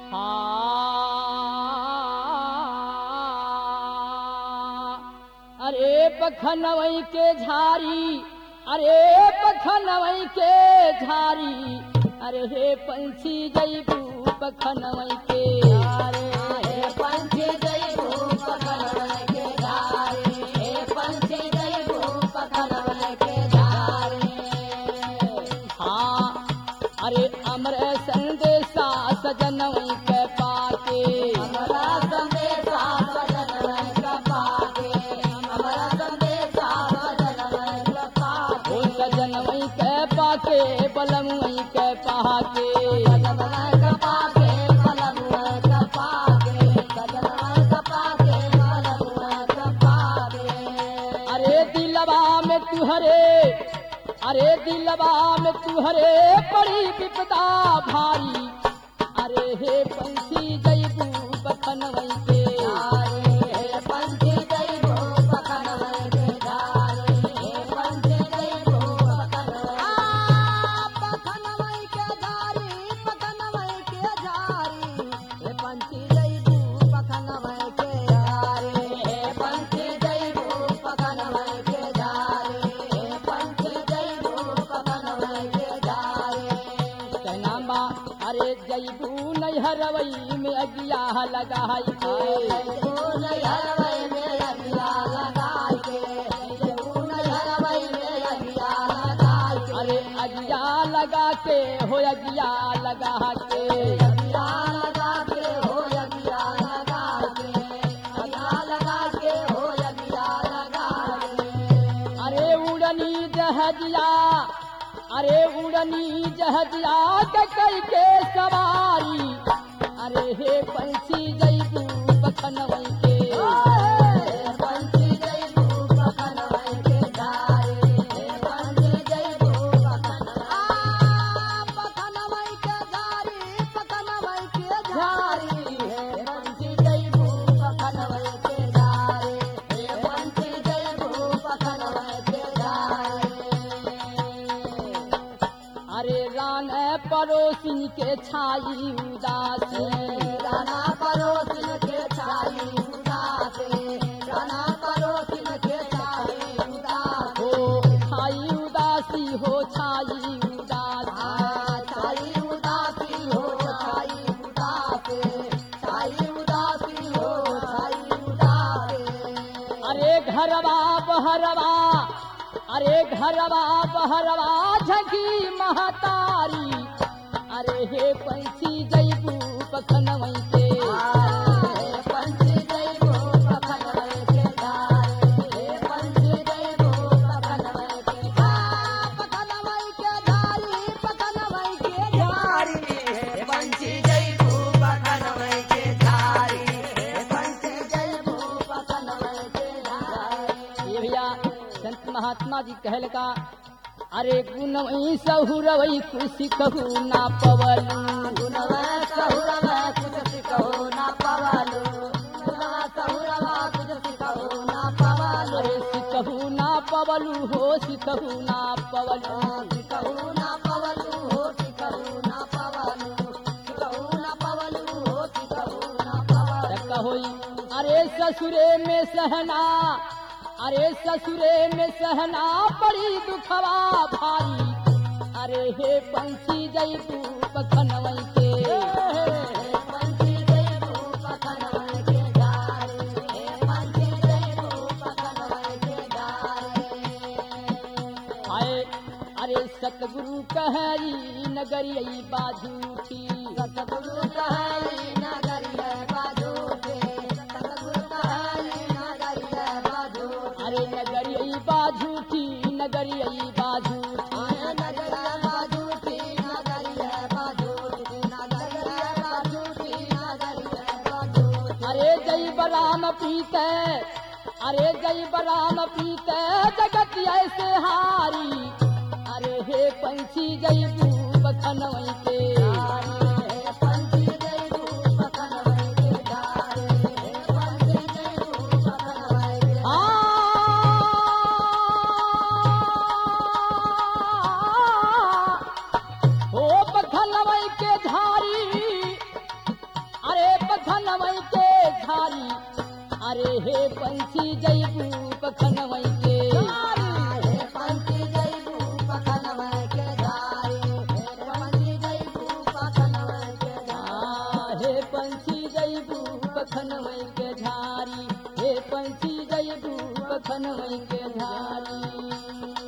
अरे पखनवई के झारी, अरे पखनवई के झारी, अरे हे पंछी जईबू पखनवई के, अरे हे पंछी जईबू पखनवई के झारी, हे पंछी जईबू पखनवई के झारी। हाँ अरे अमर संदेशा सजनवई के पाके, हमरा संदेशा सजनवई के पाके, हमरा संदेशा सजनवई के पाके, ओ सजनवई के पाके बलमवई के पाके, सजनवई के पाके बलमवई के पाके, सजनवई के पाके बलमवई के पाके। अरे दिलवा में तुहरे, अरे दिलवा में तुहरे बड़ी विपदा भारी, अरे हे पंछी जईबू पखनवई के, अरे हे पंछी जईबू पखनवई के झारी, हे पंछी जईबू पखनवई के झारी, पखनवई के झारी, हे पंछी जईबू पखनवई के झारी, हे पंछी जईबू पखनवई के झारी, हे पंछी जईबू पखनवई के झारी। कहना बा अरे जईबू नैहरवई में अगिया लगाई के, जईबू नैहरवई में अगिया लगाई के, जईबू नैहरवई में अगिया लगाई के, अरे अगिया लगा के हो अगिया लगा के, अगिया लगा के हो अगिया लगा के, अगिया लगा के हो अगिया लगा के। अरे उड़नी जहजिया, अरे उड़नी जहजिया कई के सवारी, अरे हे पंछी जईबू पखनवई के, हे पंछी जईबू पखनवई के झारी, हे पंछी जईबू पखनवई के झारी, पखनवई के झारी, हे पंछी जईबू पखनवई के झारी, हे पंछी जईबू पखनवई के झारी। अरे रान पड़ोसिन के छाई उदासी, राना पड़ोसिन के छाई उदासे, राना पड़ोसिन के छाई उदासे, हो छाई उदासी हो छाई उदासी, छाई उदासी हो छाई उदासे, छाई उदासी हो छाई उदासे। अरे घरवा बहरवा, अरे घरवा बहरवा झकी महतारी, अरे हे पंछी जईबू पखनवई के, हे पंछी जईबू पखनवई के झारी, हे पंछी जईबू पखनवई के पखनवई के झारी, पखनवई के झारी, हे पंछी जईबू पखनवई के झारी, हे पंछी जईबू पखनवई के झारी। ये भैया संत महात्मा जी कहल का, अरे गुणवई सहुरवई खुशी कहू ना पवलू, गुणवा सहुरवा कुछ सिकहो ना पवालू, गुणवा सहुरवा कुछ सिकहो ना पवालू, अरे सिकहू ना पवलू हो सिकहू ना पवलू, सिकहू ना पवलू हो सिकहू ना पवालू, सिकहू ना पवलू हो सिकहू ना पवालू। कहोई अरे ससुरे में सहना, अरे ससुरे में सहना पड़ी दुखवा भारी, अरे हे पंछी जईबू पखनवई के, हे पंछी जईबू पखनवई के झारी, हे पंछी जईबू पखनवई के झारी। आए अरे सतगुरु कहई नगरियई बाझूठी, सतगुरु कहई नगरिया बाजूठे, सतगुरु कहई नगरिया बाजूठे, अरे नगरियई बाझूठी नगरियई बाझूठी, नगरिया बाजूठी, नगरिया बाजूठी, नगरिया बाजूठी, नगरिया बाजूठी। अरे जय बराम प्रीत, अरे जय बराम प्रीत जगत ऐसे हारी, अरे हे पंछी जईबू पखनवई के, हे पंछी जईबू पखनवई के झारी, हे पंछी जईबू पखनवई के हो पखनवई के झारी, हे पंछी जैबू पखनवै के हे पंछी जैबू पखनवै के झारी हे पंछी जैबू पखनवै के झारी हे पंछी जैबू पखनवै के झारी हे पंछी जैबू पखनवै के झारी